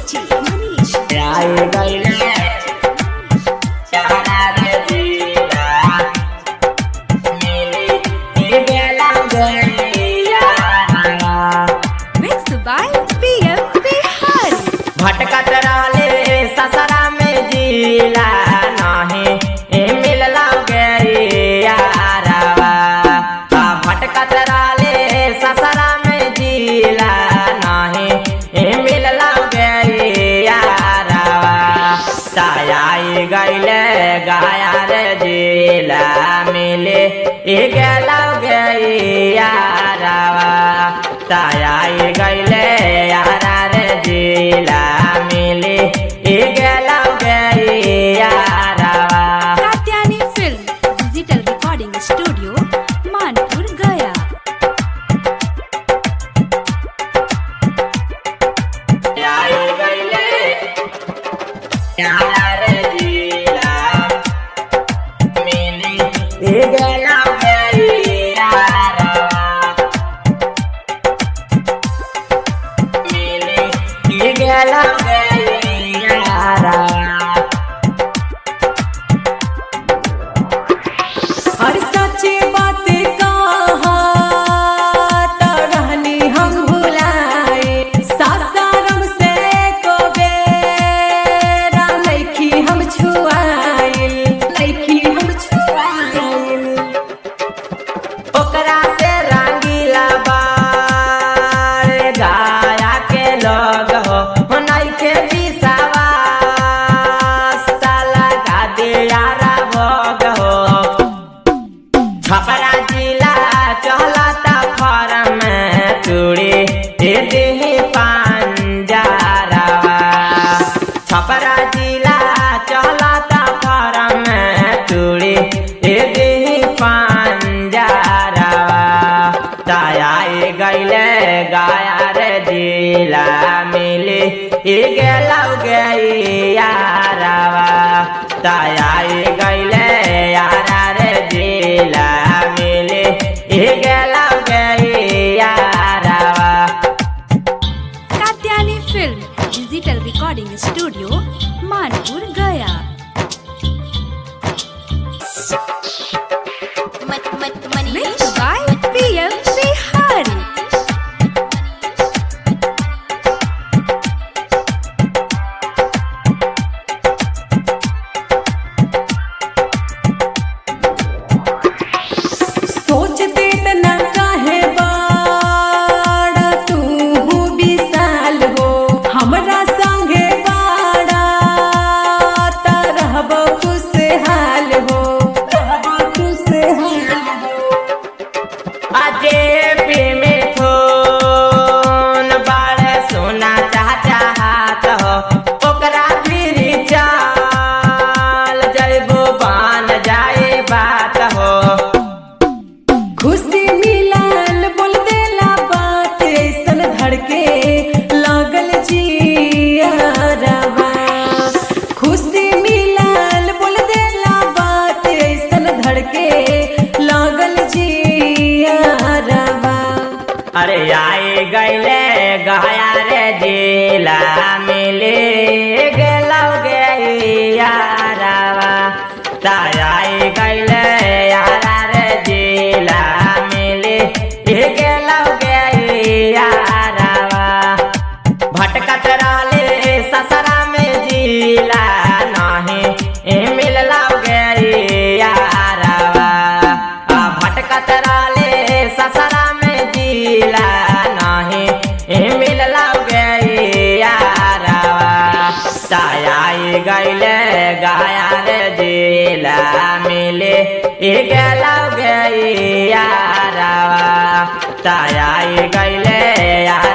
आई गईले यारा रे जिला मिली गेला गईया Mixed by PM Bihari. भटकत रहले ससरा में जिला नहीं मिलला गईया भटकत रहले ससरा में जिला नहीं मिलला गईया ताई गईले गाया रे जिला मिले गेला गईया ताई गईले यारा रे जिला मिले गेला गईया Katyani Film Digital Recording Studio, Manpur, Gaya. आई गईले यारा रे जिला मिली गेला गईया मिली गेला गईया हर सच्ची बात कहा तो रहनी हम भुलाए सासारम से को बेरा लैखी हम छुआइल ओकरा से रंगीला बार गाया के लोग हो नहीं के विश्वास लगा दे यारा भोग हो छपरा जिला चलता फॉर्म चूड़ी दे दे पंजारावा छपरा जिला चलता फॉर्म चूड़ी दे दे पंजारावा ताई गईले गाया रे जिला मिली गेला गईया ताई गईले यारा रे जिला मिली गेला गईया Katyani Film Digital Recording Studio, Manpur, Gaya. Mixed by PM Bihari. सोचते न काहे बाड़ा तू विशाल हो हमरा संगे बाड़ा तरहब खुशहाल हो अजे में फोन बारे सोना चाहत हो ओकरा फिर चाल जइबो बन जाए बात हो खुशी मिलल बोल देला बात ऐसन धड़के लागल जियरवा खुशी मिलल बोल देला बात ऐसन धड़के लागल जियरवा अरे आई गईले गया रे जिला मिले गेला गईया ताई गईले यारा रे जिला मिले गेला गईया भटकत रहले ससरा में जिला नहीं मिलला गईया भटकत रहले ससरा में जिला नहीं मिलला गईया ताई गईले गाया रे जिला मिले गेला गईया ताई गईले यारा